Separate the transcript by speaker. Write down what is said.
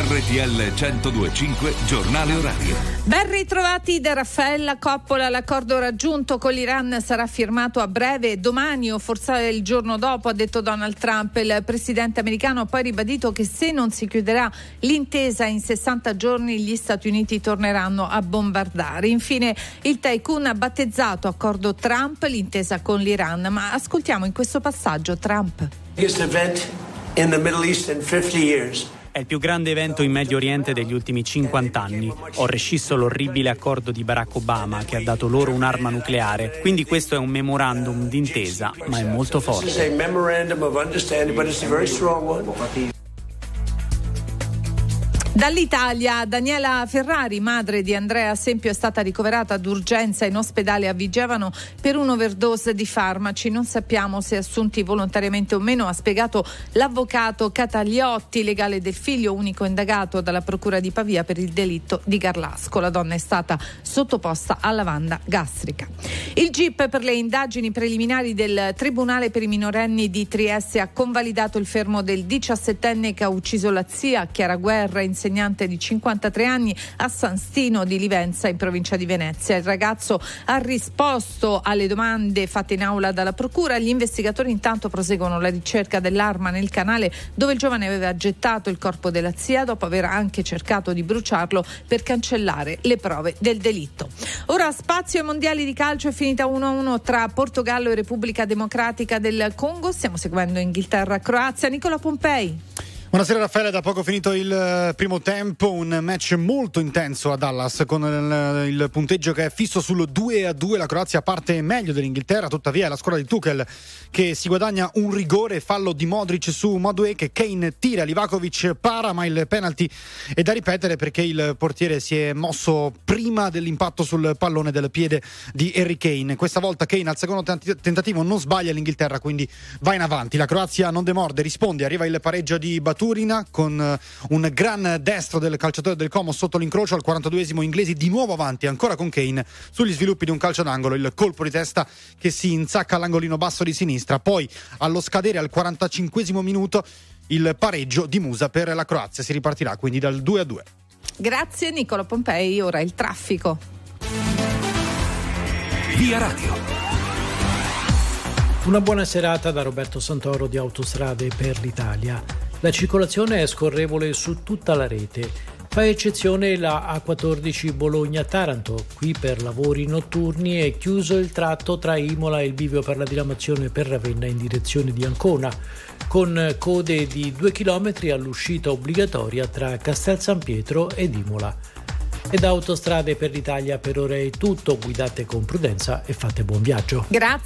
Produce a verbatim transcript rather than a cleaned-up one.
Speaker 1: R T L centodue e cinque giornale orario.
Speaker 2: Ben ritrovati da Raffaella Coppola. L'accordo raggiunto con l'Iran sarà firmato a breve, domani o forse il giorno dopo, ha detto Donald Trump. Il presidente americano ha poi ribadito che se non si chiuderà l'intesa in sessanta giorni gli Stati Uniti torneranno a bombardare. Infine il tycoon ha battezzato accordo Trump l'intesa con l'Iran, ma ascoltiamo in questo passaggio Trump.
Speaker 3: Biggest event in the Middle East in fifty years.
Speaker 4: È il più grande evento in Medio Oriente degli ultimi cinquanta anni. Ho rescisso l'orribile accordo di Barack Obama che ha dato loro un'arma nucleare. Quindi questo è un memorandum d'intesa, ma è molto forte.
Speaker 2: Dall'Italia, Daniela Ferrari, madre di Andrea Sempio, è stata ricoverata d'urgenza in ospedale a Vigevano per un'overdose di farmaci. Non sappiamo se assunti volontariamente o meno, ha spiegato l'avvocato Cataliotti, legale del figlio, unico indagato dalla Procura di Pavia per il delitto di Garlasco. La donna è stata sottoposta a lavanda gastrica. Il G I P per le indagini preliminari del Tribunale per i minorenni di Trieste ha convalidato il fermo del diciassettenne che ha ucciso la zia, Chiara Guerra, insegnante di cinquantatré anni a San Stino di Livenza in provincia di Venezia. Il ragazzo ha risposto alle domande fatte in aula dalla procura. Gli investigatori intanto proseguono la ricerca dell'arma nel canale dove il giovane aveva gettato il corpo della zia dopo aver anche cercato di bruciarlo per cancellare le prove del delitto. Ora spazio ai mondiali di calcio. È finita uno a uno tra Portogallo e Repubblica Democratica del Congo. Stiamo seguendo Inghilterra-Croazia. Nicola Pompei.
Speaker 5: Buonasera Raffaele, da poco finito il primo tempo, un match molto intenso a Dallas con il, il punteggio che è fisso sul due a due. La Croazia parte meglio dell'Inghilterra, tuttavia è la squadra di Tuchel che si guadagna un rigore, fallo di Modric su Madueke, Kane tira, Livakovic para, ma il penalty è da ripetere perché il portiere si è mosso prima dell'impatto sul pallone del piede di Harry Kane. Questa volta Kane al secondo tentativo non sbaglia l'Inghilterra, quindi va in avanti. La Croazia non demorde, risponde, arriva il pareggio di Batu con un gran destro del calciatore del Como sotto l'incrocio. Al quarantaduesimo inglesi di nuovo avanti, ancora con Kane sugli sviluppi di un calcio d'angolo, il colpo di testa che si insacca all'angolino basso di sinistra. Poi allo scadere al quarantacinquesimo minuto il pareggio di Musa per la Croazia. Si ripartirà quindi dal due a due.
Speaker 2: Grazie Nicola Pompei. Ora il traffico.
Speaker 1: Via Radio.
Speaker 6: Una buona serata da Roberto Santoro di Autostrade per l'Italia. La circolazione è scorrevole su tutta la rete. Fa eccezione la A quattordici Bologna-Taranto. Qui per lavori notturni è chiuso il tratto tra Imola e il bivio per la diramazione per Ravenna in direzione di Ancona, con code di due chilometri all'uscita obbligatoria tra Castel San Pietro ed Imola. E da Autostrade per l'Italia per ora è tutto. Guidate con prudenza e fate buon viaggio.
Speaker 2: Grazie.